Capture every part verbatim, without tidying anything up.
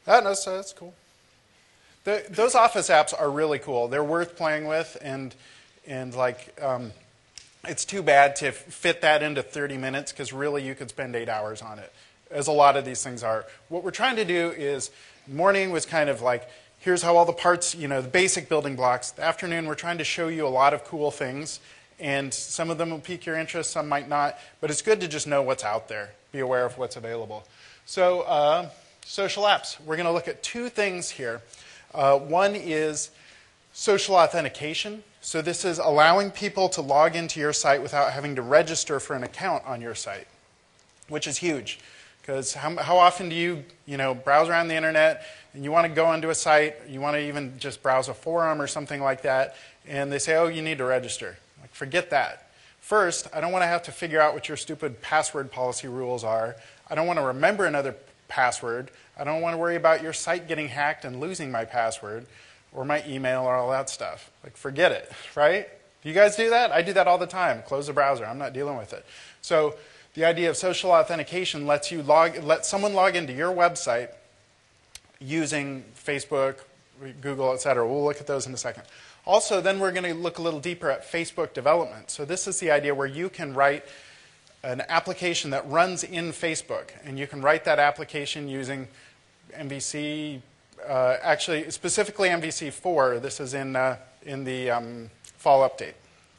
That, that's, that's cool. The, those Office apps are really cool. They're worth playing with, and and like um, it's too bad to fit that into thirty minutes because really you could spend eight hours on it, as a lot of these things are. What we're trying to do is, morning was kind of like, here's how all the parts, you know, the basic building blocks. The afternoon, we're trying to show you a lot of cool things, and some of them will pique your interest, some might not, but it's good to just know what's out there, be aware of what's available. So, uh, social apps. We're going to look at two things here. Uh, one is social authentication. So this is allowing people to log into your site without having to register for an account on your site, which is huge. Because how, how often do you, you know, browse around the internet and you want to go onto a site, you want to even just browse a forum or something like that, and they say, oh, you need to register. Like, forget that. First, I don't want to have to figure out what your stupid password policy rules are. I don't want to remember another password. I don't want to worry about your site getting hacked and losing my password or my email or all that stuff. Like, forget it, right? Do you guys do that? I do that all the time. Close the browser. I'm not dealing with it. So the idea of social authentication lets you log, let someone log into your website using Facebook, Google, et cetera. We'll look at those in a second. Also, then we're going to look a little deeper at Facebook development. So this is the idea where you can write an application that runs in Facebook, and you can write that application using M V C, uh, actually specifically M V C four. This is in, uh, in the um, fall update.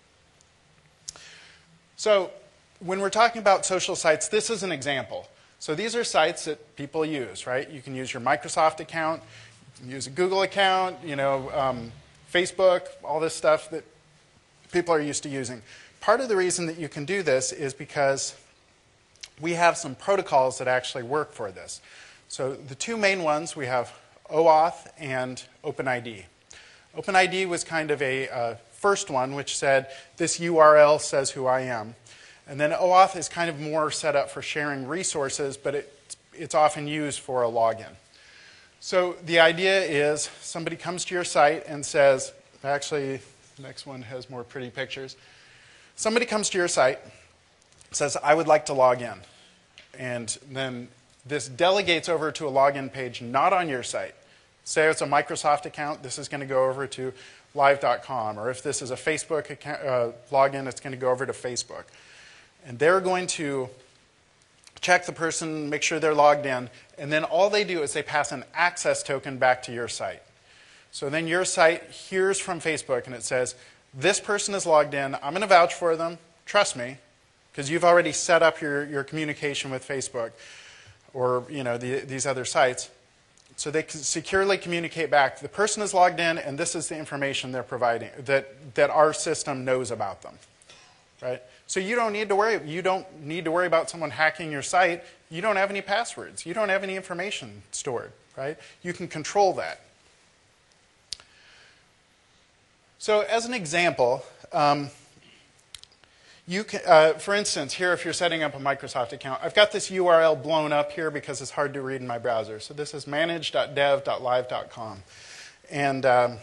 So when we're talking about social sites, this is an example. So these are sites that people use, right? You can use your Microsoft account, you can use a Google account, you know, um, Facebook, all this stuff that people are used to using. Part of the reason that you can do this is because we have some protocols that actually work for this. So the two main ones, we have OAuth and OpenID. OpenID was kind of a uh, first one, which said, this U R L says who I am. And then OAuth is kind of more set up for sharing resources, but it, it's often used for a login. So the idea is somebody comes to your site and says, actually, the next one has more pretty pictures. Somebody comes to your site, says, I would like to log in. And then this delegates over to a login page not on your site. Say it's a Microsoft account, this is going to go over to live dot com. Or if this is a Facebook account, uh, login, it's going to go over to Facebook. And they're going to check the person, make sure they're logged in, and then all they do is they pass an access token back to your site. So then your site hears from Facebook and it says, this person is logged in, I'm going to vouch for them, trust me, because you've already set up your, your communication with Facebook or you know the, these other sites. So they can securely communicate back, the person is logged in and this is the information they're providing, that, that our system knows about them. Right? So you don't need to worry. You don't need to worry about someone hacking your site. You don't have any passwords. You don't have any information stored. Right? You can control that. So as an example, um, you can, uh, for instance, here if you're setting up a Microsoft account, I've got this U R L blown up here because it's hard to read in my browser. So this is manage dot dev dot live dot com, and um,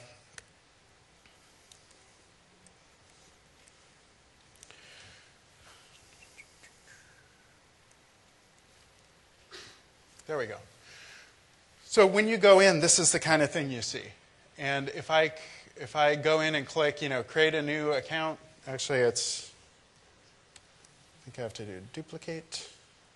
there we go. So when you go in, this is the kind of thing you see. And if I, if I go in and click, you know, create a new account, actually it's, I think I have to do duplicate.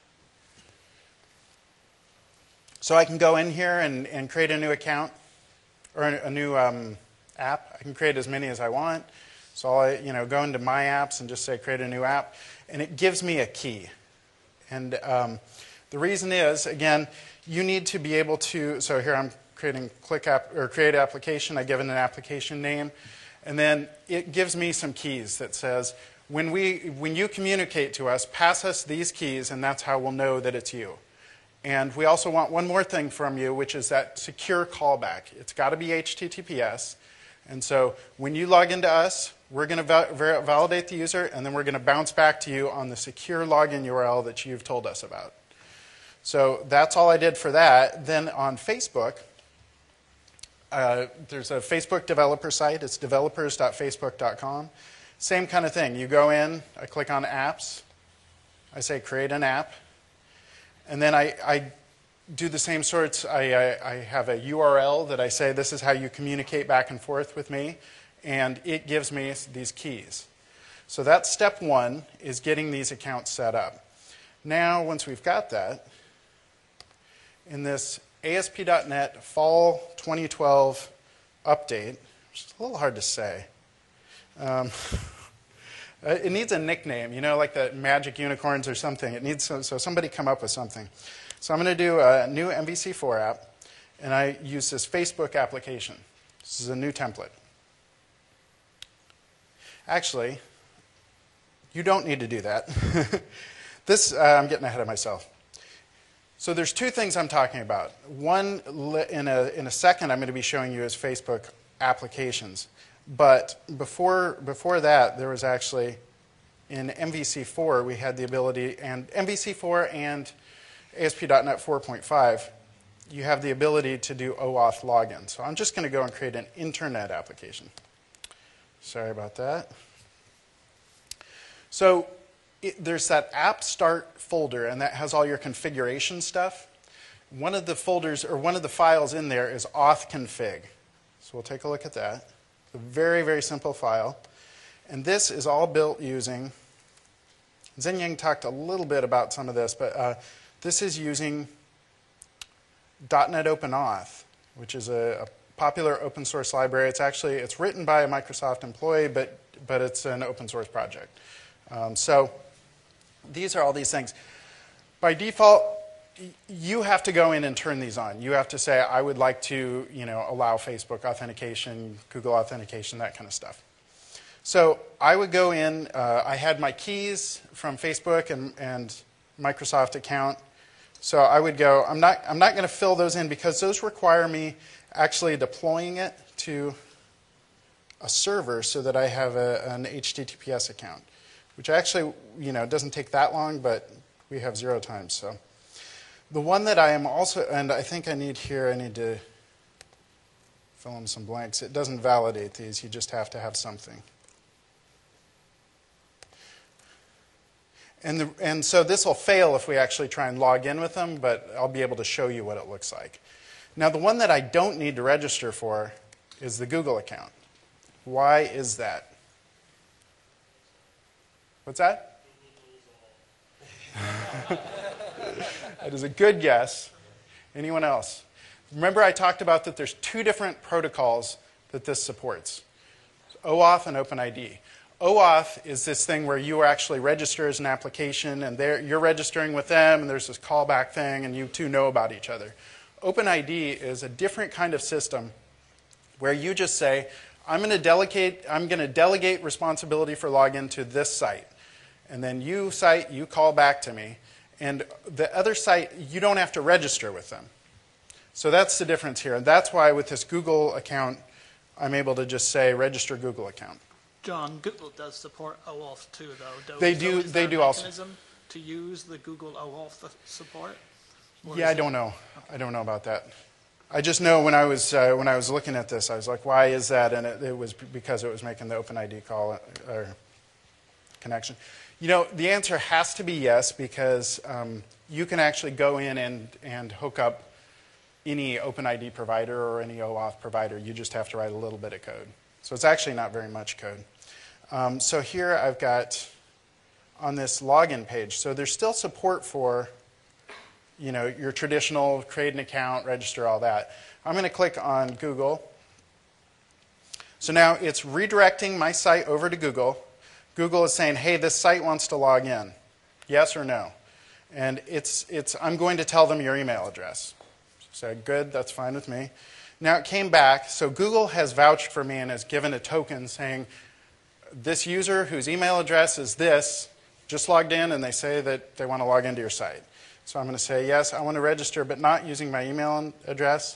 So I can go in here and, and create a new account, or a, a new um, app. I can create as many as I want. So I'll you know, go into My Apps and just say create a new app. And it gives me a key. And um, the reason is, again, you need to be able to, so here I'm creating click app, or create application. I give it an application name. And then it gives me some keys that says, when, we, when you communicate to us, pass us these keys, and that's how we'll know that it's you. And we also want one more thing from you, which is that secure callback. It's got to be H T T P S. And so when you log into us, we're going to val validate the user, and then we're going to bounce back to you on the secure login U R L that you've told us about. So that's all I did for that. Then on Facebook, uh, there's a Facebook developer site. It's developers dot facebook dot com. Same kind of thing. You go in, I click on apps. I say create an app. And then I, I do the same sorts. I, I, I have a U R L that I say this is how you communicate back and forth with me, and it gives me these keys. So that's step one, is getting these accounts set up. Now, once we've got that, in this A S P dot net Fall twenty twelve update, which is a little hard to say, um, it needs a nickname, you know, like the Magic Unicorns or something. It needs so, so somebody come up with something. So I'm going to do a new M V C four app, and I use this Facebook application. This is a new template. Actually, you don't need to do that. This, uh, I'm getting ahead of myself. So there's two things I'm talking about. One, in a, in a second, I'm going to be showing you is Facebook applications. But before, before that, there was actually, in M V C four, we had the ability, and M V C four and A S P dot net four point five, you have the ability to do OAuth login. So I'm just going to go and create an internet application. Sorry about that. So it, there's that app start folder, and that has all your configuration stuff. One of the folders, or one of the files in there is auth config. So we'll take a look at that. It's a very, very simple file. And this is all built using, Zhenyang talked a little bit about some of this, but uh, this is using .NET OpenAuth, which is a, a popular open source library. It's actually, it's written by a Microsoft employee, but, but it's an open source project. Um, so these are all these things. By default, you have to go in and turn these on. You have to say, I would like to, you know, allow Facebook authentication, Google authentication, that kind of stuff. So I would go in, uh, I had my keys from Facebook and, and Microsoft account. So I would go, I'm not, I'm not going to fill those in because those require me actually deploying it to a server so that I have a, an H T T P S account, which actually, you know, doesn't take that long, but we have zero time. So the one that I am also, and I think I need here, I need to fill in some blanks. It doesn't validate these. You just have to have something. And, the, and so this will fail if we actually try and log in with them, but I'll be able to show you what it looks like. Now, the one that I don't need to register for is the Google account. Why is that? What's that? That is a good guess. Anyone else? Remember I talked about that there's two different protocols that this supports, OAuth and OpenID. OAuth is this thing where you actually register as an application, and you're registering with them, and there's this callback thing, and you two know about each other. OpenID is a different kind of system where you just say, I'm going to delegate, I'm going to delegate responsibility for login to this site. And then you site, you call back to me. And the other site, you don't have to register with them. So that's the difference here. And that's why with this Google account, I'm able to just say register Google account. John, Google does support OAuth too, though. They do. So they do also. Mechanism to use the Google OAuth support? Or yeah, I don't know. Okay. I don't know about that. I just know when I was uh, when I was looking at this, I was like, why is that? And it, it was because it was making the OpenID call or connection. You know, the answer has to be yes, because um, you can actually go in and and hook up any OpenID provider or any OAuth provider. You just have to write a little bit of code. So it's actually not very much code. Um, so here I've got on this login page, so there's still support for, you know, your traditional create an account, register, all that. I'm going to click on Google. So now it's redirecting my site over to Google. Google is saying, hey, this site wants to log in. Yes or no? And it's, it's, I'm going to tell them your email address. So good, that's fine with me. Now it came back, so Google has vouched for me and has given a token saying, this user whose email address is this just logged in, and they say that they want to log into your site. So I'm going to say, yes, I want to register, but not using my email address.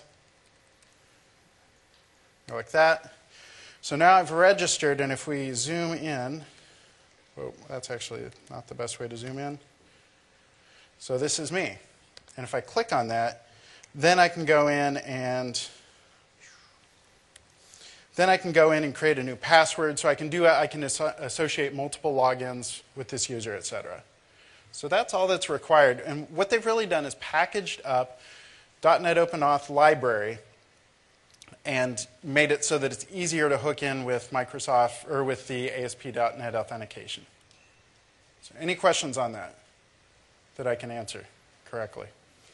Like that. So now I've registered, and if we zoom in, oh, that's actually not the best way to zoom in. So this is me. And if I click on that, then I can go in and Then I can go in and create a new password. So I can do I can associate multiple logins with this user, et cetera. So that's all that's required. And what they've really done is packaged up .NET OpenAuth library and made it so that it's easier to hook in with Microsoft or with the A S P dot net authentication. So any questions on that that I can answer correctly?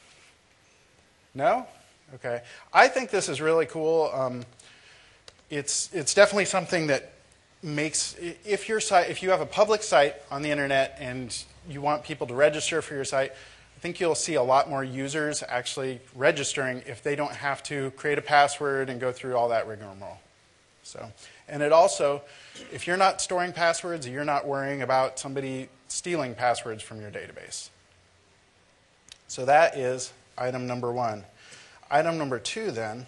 No? Okay. I think this is really cool. Um, it's, it's definitely something that makes, if your site, if you have a public site on the internet and you want people to register for your site, I think you'll see a lot more users actually registering if they don't have to create a password and go through all that rigmarole. So, and it also, if you're not storing passwords, you're not worrying about somebody stealing passwords from your database. So that is item number one. Item number two then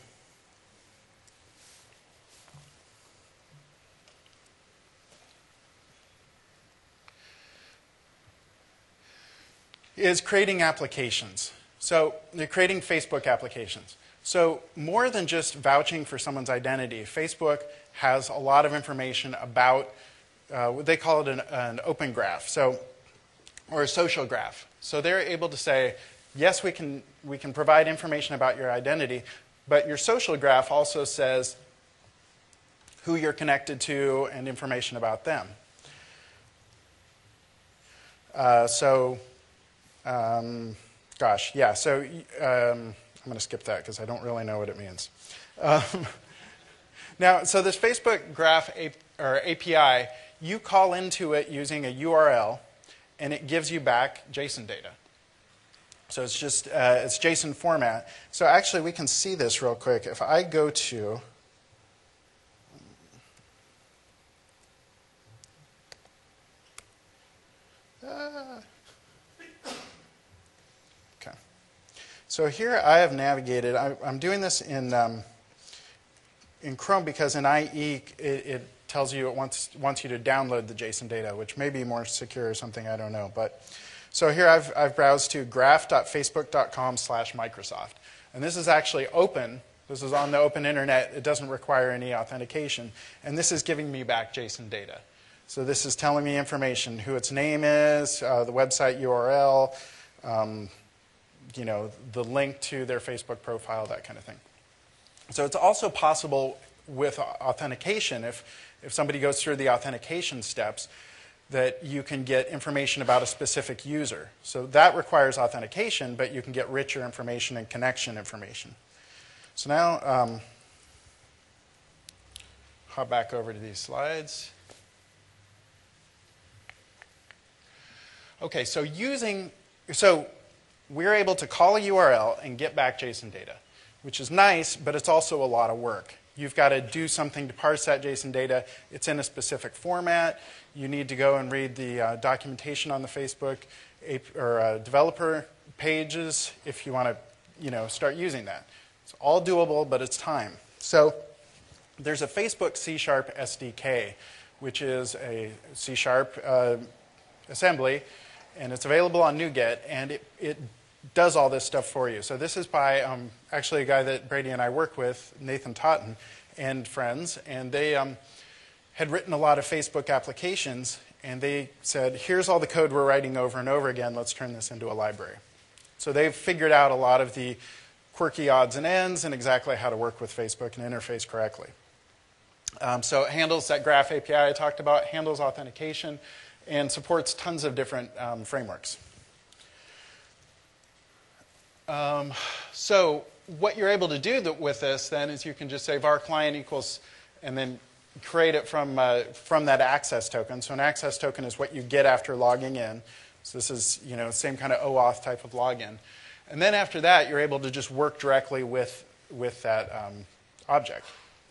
is creating applications. So you're creating Facebook applications. So more than just vouching for someone's identity, Facebook has a lot of information about, uh, they call it an, an open graph, so, or a social graph. So they're able to say, yes, we can, we can provide information about your identity, but your social graph also says who you're connected to and information about them. Uh, so, um, gosh, yeah, so um, I'm going to skip that because I don't really know what it means. Um, now, so this Facebook graph A or A P I, you call into it using a U R L, and it gives you back JSON data. So it's just, uh, it's JSON format. So actually, we can see this real quick. If I go to, uh, okay. So here I have navigated, I, I'm doing this in, um, in Chrome because in I E, it, it tells you it wants, wants you to download the JSON data, which may be more secure or something, I don't know. But so here I've, I've browsed to graph dot facebook dot com slash Microsoft. And this is actually open. This is on the open internet. It doesn't require any authentication. And this is giving me back JSON data. So this is telling me information, who its name is, uh, the website U R L, um, you know, the link to their Facebook profile, that kind of thing. So it's also possible with authentication, if, if somebody goes through the authentication steps, that you can get information about a specific user. So that requires authentication, but you can get richer information and connection information. So now, um, hop back over to these slides. Okay, so using, so we're able to call a U R L and get back JSON data, which is nice, but it's also a lot of work. You've got to do something to parse that JSON data. It's in a specific format. You need to go and read the uh, documentation on the Facebook or uh, developer pages if you want to, you know, start using that. It's all doable, but it's time. So there's a Facebook C Sharp S D K, which is a C Sharp uh, assembly, and it's available on NuGet, and it, it does all this stuff for you. So this is by um, actually a guy that Brady and I work with, Nathan Totten, and friends, and they um, had written a lot of Facebook applications, and they said, here's all the code we're writing over and over again, let's turn this into a library. So they've figured out a lot of the quirky odds and ends and exactly how to work with Facebook and interface correctly. Um, so it handles that graph A P I I talked about, handles authentication, and supports tons of different um, frameworks. Um, so what you're able to do th with this then is you can just say var client equals, and then create it from, uh, from that access token. So an access token is what you get after logging in. So this is, you know, same kind of OAuth type of login. And then after that, you're able to just work directly with, with that um, object.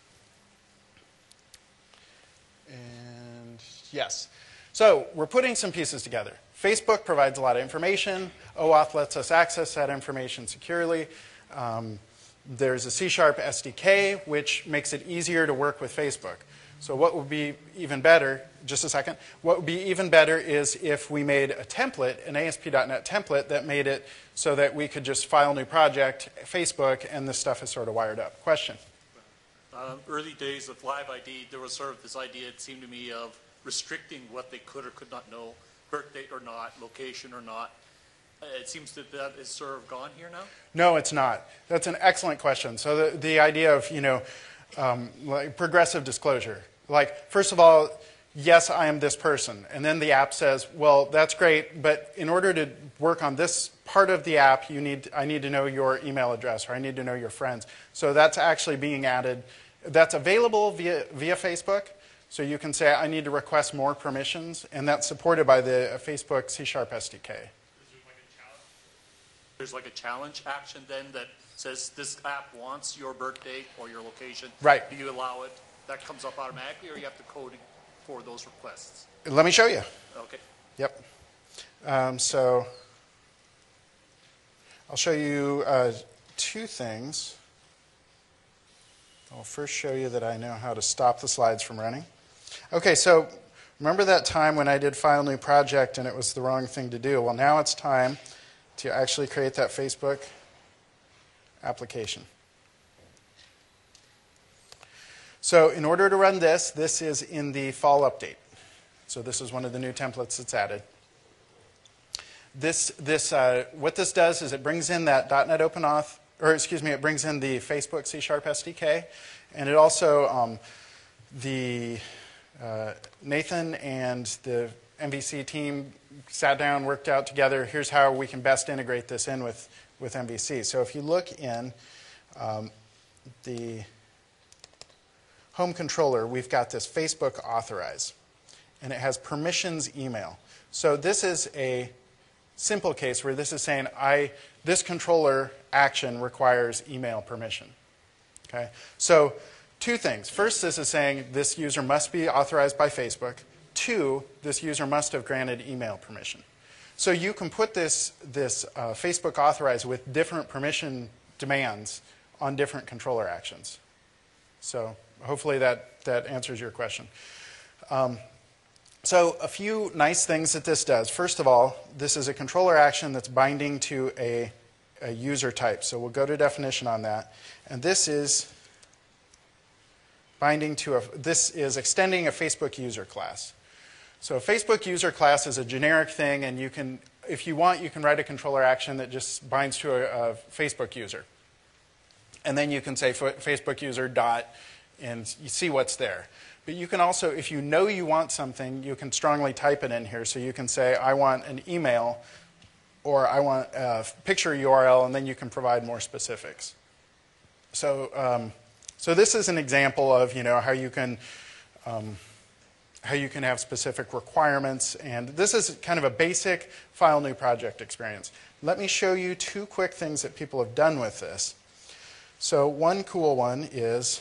And yes. So we're putting some pieces together. Facebook provides a lot of information. OAuth lets us access that information securely. Um, there's a C Sharp S D K, which makes it easier to work with Facebook. So what would be even better, just a second, what would be even better is if we made a template, an A S P dot net template that made it so that we could just file new project, Facebook, and this stuff is sort of wired up. Question? Uh, early days of Live I D, there was sort of this idea, it seemed to me, of restricting what they could or could not know, birth date or not, location or not. Uh, It seems that that is sort of gone here now. No, it's not. That's an excellent question. So the, the idea of, you know, um, like progressive disclosure. Like, first of all, yes, I am this person. And then the app says, well, that's great, but in order to work on this part of the app, you need, I need to know your email address, or I need to know your friends. So that's actually being added. That's available via, via Facebook. So you can say, I need to request more permissions, and that's supported by the Facebook C Sharp S D K. There's like a challenge action then that says this app wants your birth date or your location. Right. Do you allow it? That comes up automatically, or you have to code for those requests? Let me show you. Okay. Yep. Um, so I'll show you uh, two things. I'll first show you that I know how to stop the slides from running. Okay, so remember that time when I did File New Project and it was the wrong thing to do? Well, now it's time to actually create that Facebook application. So in order to run this, this is in the fall update. So this is one of the new templates that's added. This, this, uh, what this does is it brings in that .NET OpenAuth, or excuse me, it brings in the Facebook C Sharp S D K, and it also, um, the uh, Nathan and the M V C team sat down, worked out together, here's how we can best integrate this in with, with M V C. So if you look in um, the home controller, we've got this Facebook authorize, and it has permissions email. So this is a simple case where this is saying, I, this controller action requires email permission. Okay? So two things. First, this is saying this user must be authorized by Facebook. Two, this user must have granted email permission. So you can put this, this uh, Facebook authorize with different permission demands on different controller actions. So hopefully that, that answers your question. Um, so a few nice things that this does. First of all, this is a controller action that's binding to a, a user type. So we'll go to definition on that. And this is binding to a, this is extending a Facebook user class. So a Facebook user class is a generic thing, and you can, if you want, you can write a controller action that just binds to a, a Facebook user. And then you can say Facebook user dot, and you see what's there. But you can also, if you know you want something, you can strongly type it in here. So you can say, I want an email, or I want a picture U R L, and then you can provide more specifics. So, um, so this is an example of, you know, how you can, um, how you can have specific requirements. And this is kind of a basic File New Project experience. Let me show you two quick things that people have done with this. So one cool one is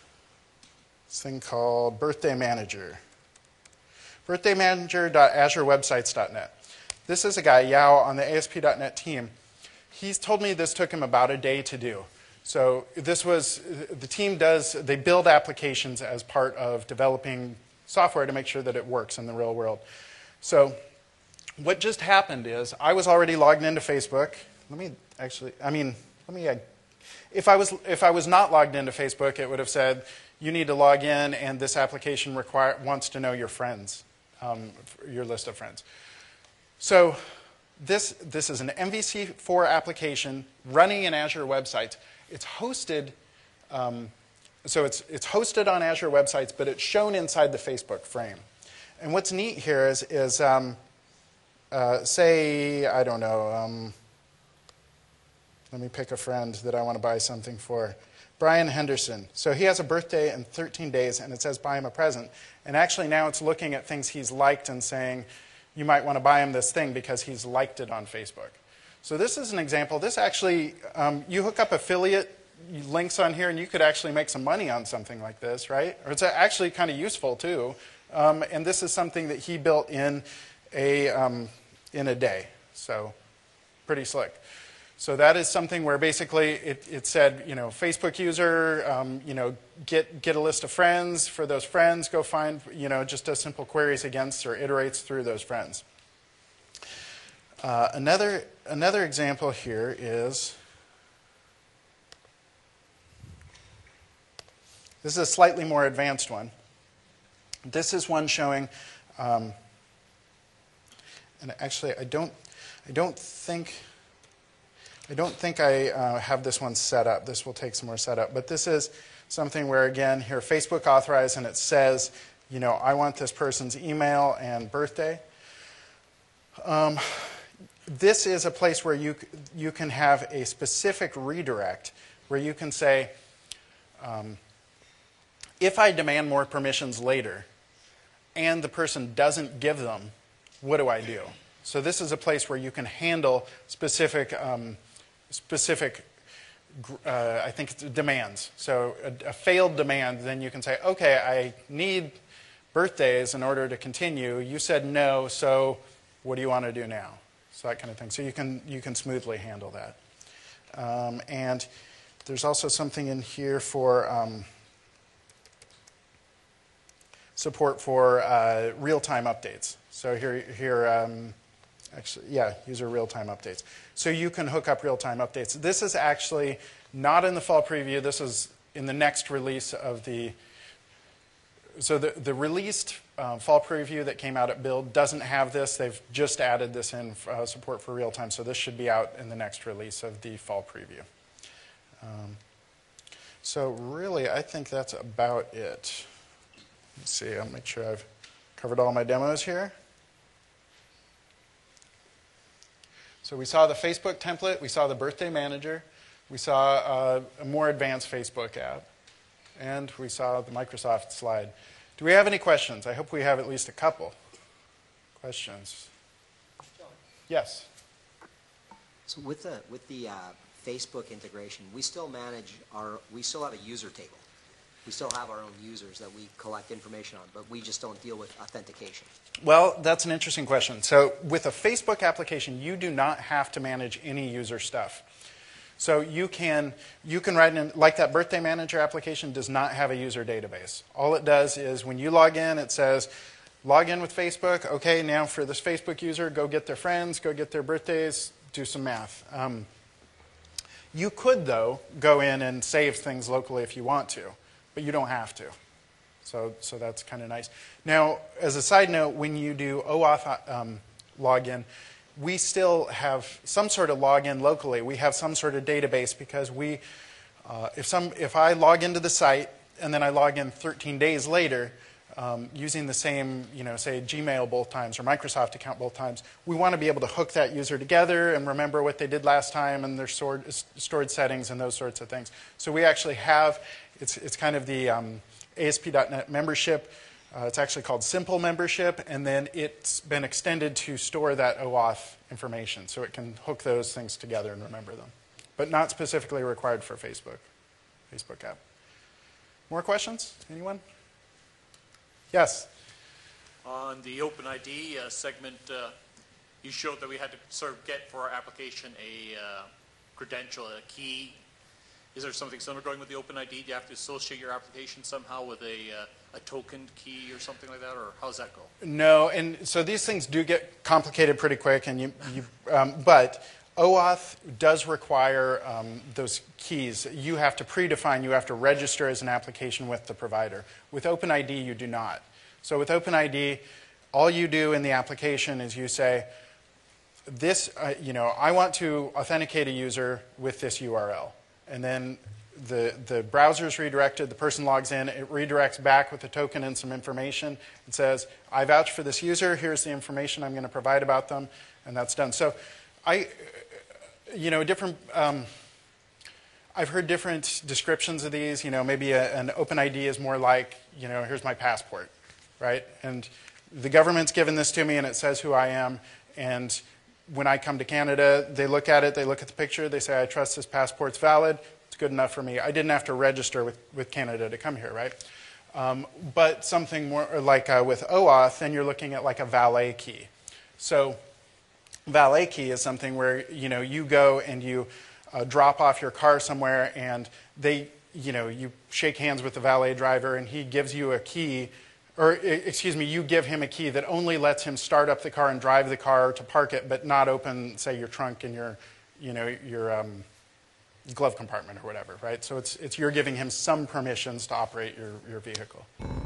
this thing called Birthday Manager. birthday manager dot azure websites dot net. This is a guy, Yao, on the A S P dot net team. He's told me this took him about a day to do. So this was, the team does, they build applications as part of developing software to make sure that it works in the real world. So what just happened is I was already logged into Facebook. Let me actually, I mean, let me, if I was, if I was not logged into Facebook, it would have said, you need to log in, and this application require, wants to know your friends, um, your list of friends. So this, this is an M V C four application running in Azure Websites. It's hosted, um, so it's, it's hosted on Azure Websites, but it's shown inside the Facebook frame. And what's neat here is, is um, uh, say, I don't know, um, let me pick a friend that I want to buy something for. Brian Henderson. So he has a birthday in thirteen days, and it says buy him a present. And actually now it's looking at things he's liked and saying, you might want to buy him this thing because he's liked it on Facebook. So this is an example. This actually, um, you hook up affiliate links on here, and you could actually make some money on something like this, right? Or it's actually kind of useful, too. Um, and this is something that he built in a, um, in a day. So pretty slick. So that is something where basically it, it said, you know, Facebook user, um, you know, get, get a list of friends. For those friends, go find, you know, just does simple queries against or iterates through those friends. Uh, another, another example here is, this is a slightly more advanced one. This is one showing, um, and actually I don't, I don't think, I don't think I uh, have this one set up. This will take some more setup. But this is something where, again, here, Facebook authorized, and it says, you know, I want this person's email and birthday. Um, this is a place where you, you can have a specific redirect where you can say, um, if I demand more permissions later and the person doesn't give them, what do I do? So this is a place where you can handle specific, um, specific uh, I think it's demands. So a, a failed demand, then you can say, okay, I need birthdays in order to continue. You said no, so what do you want to do now? So that kind of thing. So you can, you can smoothly handle that. Um, and there's also something in here for um, support for uh, real-time updates. So here, here um, actually, yeah, user real-time updates. So you can hook up real-time updates. This is actually not in the fall preview. This is in the next release of the, so the, the released uh, fall preview that came out at Build doesn't have this. They've just added this in, uh, support for real-time. So this should be out in the next release of the fall preview. Um, so really, I think that's about it. Let's see, I'll make sure I've covered all my demos here. So we saw the Facebook template, we saw the birthday manager, we saw uh, a more advanced Facebook app, and we saw the Microsoft slide. Do we have any questions? I hope we have at least a couple questions. John. Yes. So with the with the uh, Facebook integration, we still manage our we still have a user table. We still have our own users that we collect information on, but we just don't deal with authentication. Well, that's an interesting question. So with a Facebook application, you do not have to manage any user stuff. So you can, you can write in, like that birthday manager application does not have a user database. All it does is when you log in, it says, log in with Facebook. Okay, now for this Facebook user, go get their friends, go get their birthdays, do some math. Um, you could, though, go in and save things locally if you want to. But you don't have to. So, so that's kind of nice. Now, as a side note, when you do OAuth um, login, we still have some sort of login locally. We have some sort of database because we, uh, if, some, if I log into the site and then I log in thirteen days later um, using the same, you know, say Gmail both times or Microsoft account both times, we want to be able to hook that user together and remember what they did last time and their stored, stored settings and those sorts of things. So we actually have It's, it's kind of the um, A S P dot net membership. Uh, it's actually called Simple Membership, and then it's been extended to store that OAuth information, so it can hook those things together and remember them. But not specifically required for Facebook, Facebook app. More questions? Anyone? Yes? On the OpenID uh, segment, uh, you showed that we had to sort of get for our application a uh, credential, a key. Is there something similar going with the OpenID? Do you have to associate your application somehow with a, uh, a token key or something like that, or how does that go? No, and so these things do get complicated pretty quick, and you, you um, but OAuth does require um, those keys. You have to predefine, you have to register as an application with the provider. With OpenID, you do not. So with OpenID, all you do in the application is you say, this, uh, you know, I want to authenticate a user with this U R L. And then the, the browser is redirected, the person logs in, it redirects back with a token and some information. It says, I vouch for this user, here's the information I'm going to provide about them, and that's done. So I, you know, different, um, I've heard different descriptions of these. You know, maybe a, an OpenID is more like, you know, here's my passport, right? And the government's given this to me and it says who I am, and when I come to Canada, they look at it, they look at the picture, they say, I trust this passport's valid, it's good enough for me. I didn't have to register with, with Canada to come here, right? Um, but something more like uh, with OAuth, then you're looking at like a valet key. So valet key is something where, you know, you go and you uh, drop off your car somewhere and they, you know, you shake hands with the valet driver and he gives you a key. Or, excuse me, you give him a key that only lets him start up the car and drive the car to park it, but not open, say, your trunk and your, you know, your um, glove compartment or whatever, right? So it's, it's you're giving him some permissions to operate your, your vehicle.